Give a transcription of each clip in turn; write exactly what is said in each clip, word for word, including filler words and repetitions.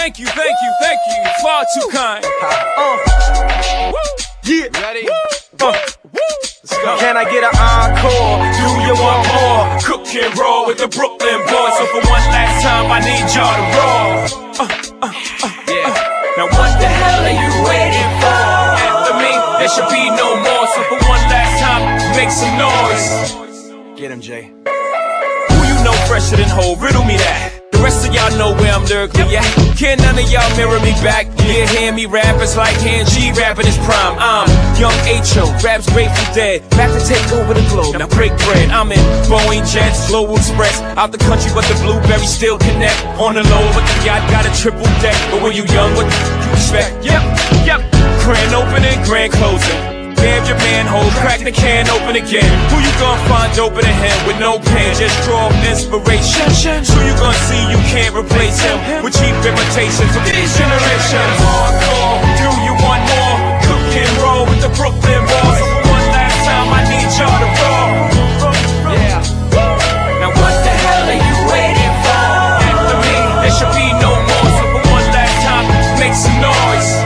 thank you, thank you, thank you. Far too kind. Uh. Yeah. Ready? Uh. Let's go. Can I get an encore? Do you want more? Cook and roll with the Brooklyn boys. So for one last time, I need y'all to roll. Uh, uh, uh, yeah. Uh. Now what the hell are you waiting for? After me, there should be no more. So for one last time, make some noise. Get him, Jay. Who you know fresher than Ho? Riddle me that. The rest of y'all know where I'm lyrically at. Can none of y'all mirror me back? Yeah, hear me rap, it's like Han G rapping his prime. I'm Young H O, raps Grateful Dead, back to take over the globe, now break bread. I'm in Boeing Jets, Global Express, out the country but the blueberries still connect. On the low but the yacht got a triple deck. But when you young, what the f you expect? Yep, yep, grand opening, grand closing. Grab your manhole, crack the can open again. Who you gonna find open a him with no pain? Just draw inspiration. So you gonna see you can't replace him with cheap imitations of these generations. Hardcore, do you want more? Cook and roll with the Brooklyn boys. So for one last time, I need y'all to roll. Yeah. Now what the hell are you waiting for? After me, there should be no more. So for one last time, make some noise.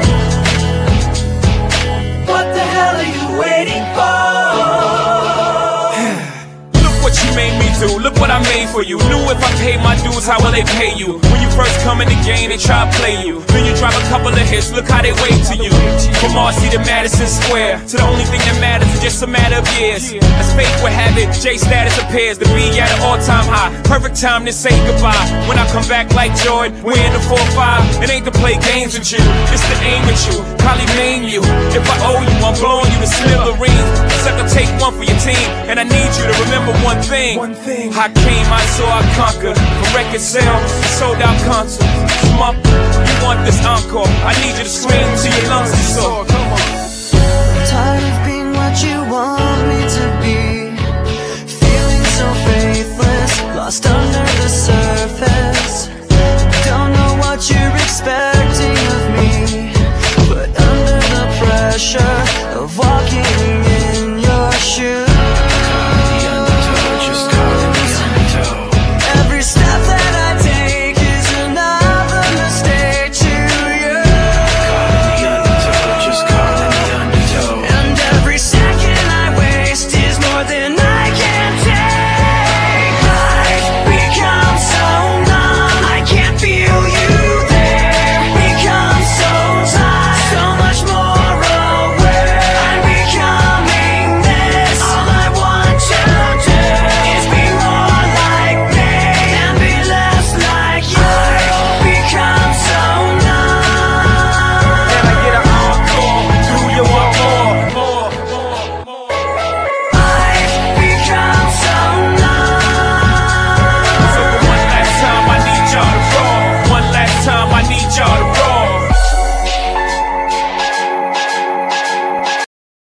Waiting for. Look what you made me do, look what I made for you. Knew if I paid my dues, how will they pay you? When you first come in the game, they try to play you. Then you drop a couple of hits, look how they wait to you. From Marcy to Madison Square, to the only thing that matters is just a matter of years. As fate would have it, J status appears to be at an all-time high. Perfect time to say goodbye. When I come back like Jordan, we're in the four five. It ain't to play games with you, it's to aim at you. Probably maim you. If I owe you, I'm blowing you to smithereens. Sucker, take one for your team, and I need you to remember one thing. One thing. I came, I saw, I conquered. From record sales, sold out concerts. Smump, you want this encore? I need you to scream till your lungs are sore. Come on. Tired of being what you want me to be, feeling so faithless, lost under